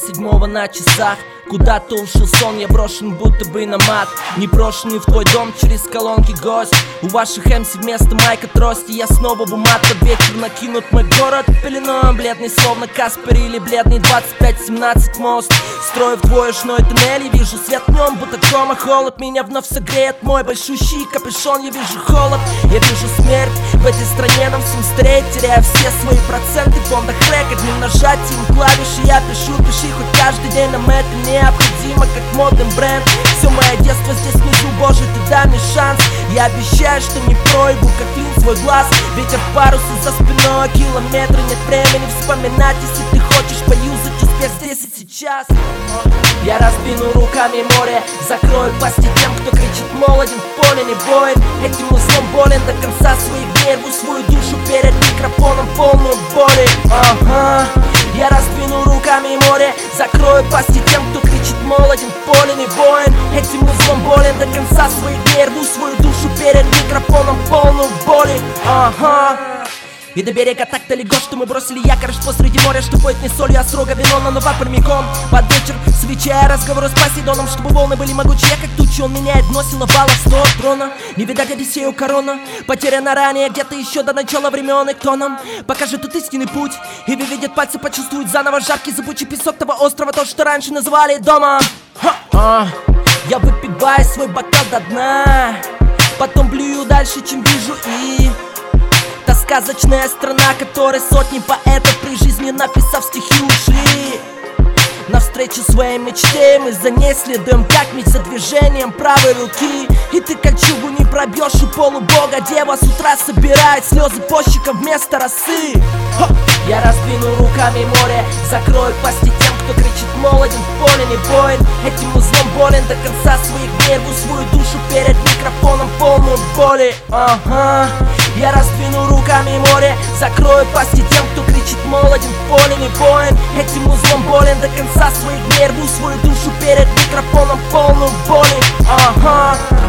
7 на часах. Куда-то ушел сон, я брошен будто бы на мат. Непрошенный в твой дом через колонки гость. У ваших МС вместо майка трости. Я снова в умат, под вечер накинут мой город пеленой. Бледный словно Каспер или бледный 25-17 мост. Строю вдвое шной туннель, я вижу свет в нем, будто дома холод. Меня вновь согреет мой большущий капюшон. Я вижу холод, я вижу смерть. В этой стране нам всем стареть, теряя все свои проценты. В фондах рэк, одним нажатием клавиши я пишу, пиши хоть каждый день, нам это необходимо, как модный бренд. Все мое детство здесь внизу, боже, ты дай мне шанс. Я обещаю, что не проебу, как клин свой глаз. Ветер парусы за спиной, километры, нет времени вспоминать. Если ты хочешь поюзать успех здесь и сейчас. Я раздвину руками море, закрою пасти тем, кто кричит молоден в поле не воин. Этим узлом болен до конца своих дней, рву свою душу перед микрофоном, полную боли. Я раздвину руками море, закрою пасти тем, кто кричит молоден в поле не воин. Этим узлом болен до конца своих дней, рву свою душу перед микрофоном, полную боли. И до берега так далеко, что мы бросили якорь, что посреди моря, что поет не солью, а строго вино, но нова прямиком. Под вечер, свечая разговоры с Посейдоном, чтобы волны были могучие, как тучи. Он меняет дно, силовало с того трона. Не видать Одиссею корона, потеряна ранее где-то еще до начала времен. И кто нам покажет тут истинный путь? И видят пальцы, почувствуют заново жаркий зыбучий песок того острова, то, что раньше называли домом. Я выпиваю свой бокал до дна, потом плюю дальше, чем вижу, и та сказочная страна, которой сотни поэтов при жизни, написав стихи, ушли навстречу своей мечте. Мы за ней следуем, как меч за движением правой руки. И ты кольчугу не пробьешь у полубога. Дева с утра собирает слезы по щекам вместо росы. Я раздвину руками море, закрою пасти тем, кто кричит молоден в поле не воин. Этим узлом болен до конца своих дней, рву свою душу перед микрофоном, полную боли. Я раздвину руками море, закрою пасти тем, кто кричит молоден в поле не воин. Этим узлом болен до конца своих дней, рву свою душу перед микрофоном, полную боли.